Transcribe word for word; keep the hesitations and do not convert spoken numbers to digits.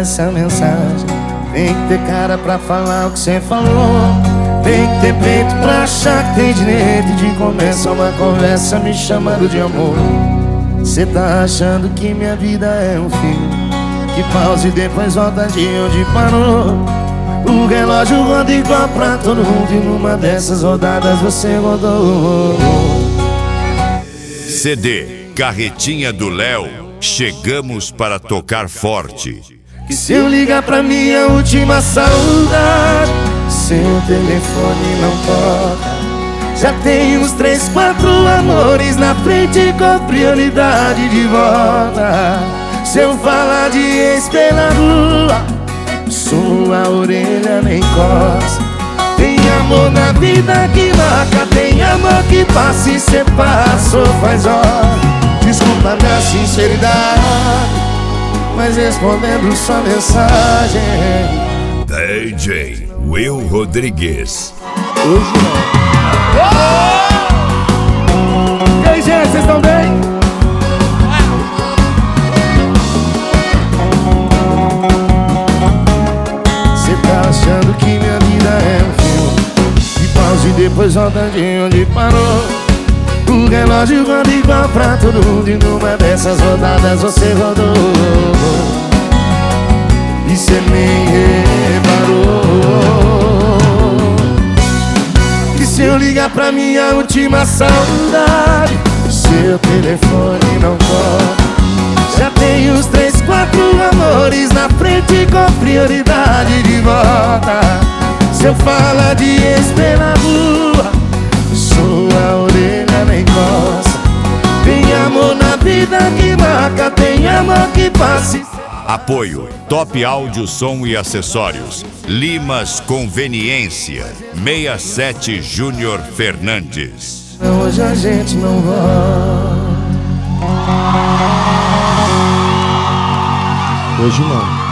essa mensagem. Tem que ter cara pra falar o que cê falou. Tem que ter peito pra achar que tem direito de começar uma conversa me chamando de amor. Cê tá achando que minha vida é um filme que pausa e depois volta de onde parou. O relógio roda igual pra todo mundo e numa dessas rodadas você rodou. C D Carretinha do Léo, chegamos para tocar forte. Que se eu ligar pra minha última saudade, seu telefone não toca. Já tem uns três, quatro amores na frente com prioridade de volta. Se eu falar de ex pela rua, sua orelha nem coça. Tem amor na vida que marca, tem amor que passa e cê passou faz hora. Desculpa minha sinceridade, mas respondendo sua mensagem. D J Will Rodrigues. Hoje não. Oh! E aí, gente, vocês estão bem? Cê tá achando que minha vida é um filme que pausa e depois volta de onde parou. O relógio roda igual pra todo mundo e numa dessas rodadas você rodou. E cê nem reparou que se eu ligar pra minha última saudade, seu telefone não toca. Já tem uns três, quatro amores na frente com prioridade de volta. Se eu falar de ex pela rua, sua orelha nem coça. Tem amor na vida que marca, tem amor que passa. Apoio Top Áudio, Som e Acessórios, Limas Conveniência, sessenta e sete Júnior Fernandes. Hoje a gente não volta. Hoje não.